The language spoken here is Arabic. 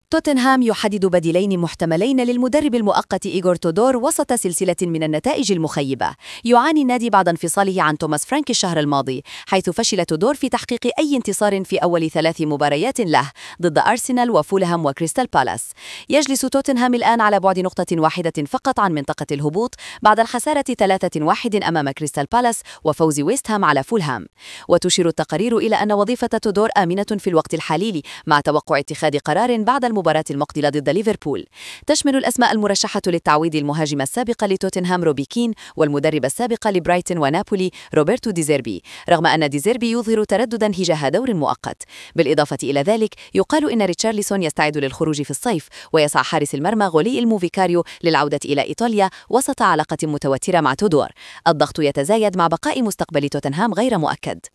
توتنهام يحدد بديلين محتملين للمدرب المؤقت إيغور تودور وسط سلسلة من النتائج المخيبة. يعاني النادي بعد انفصاله عن توماس فرانك الشهر الماضي، حيث فشل تودور في تحقيق أي انتصار في أول 3 مباريات له ضد أرسنال وفولهام وكريستال بالاس. يجلس توتنهام الآن على بعد نقطة واحدة فقط عن منطقة الهبوط بعد الخسارة 3-1 أمام كريستال بالاس وفوز ويست هام على فولهام. وتشير التقارير إلى أن وظيفة تودور آمنة في الوقت الحالي، مع توقع اتخاذ قرار بعد المباراة المقبلة ضد ليفربول. تشمل الأسماء المرشحة للتعويض المهاجم السابق لتوتنهام روبي كين، والمدرب السابق لبرايتون ونابولي روبرتو ديزيربي، رغم أن ديزيربي يظهر ترددا تجاه دور مؤقت. بالإضافة إلى ذلك، يقال إن ريتشارلسون يستعد للخروج في الصيف، ويسعى حارس المرمى غولي الموفيكاريو للعودة إلى إيطاليا وسط علاقة متوترة مع تودور. الضغط يتزايد مع بقاء مستقبل توتنهام غير مؤكد.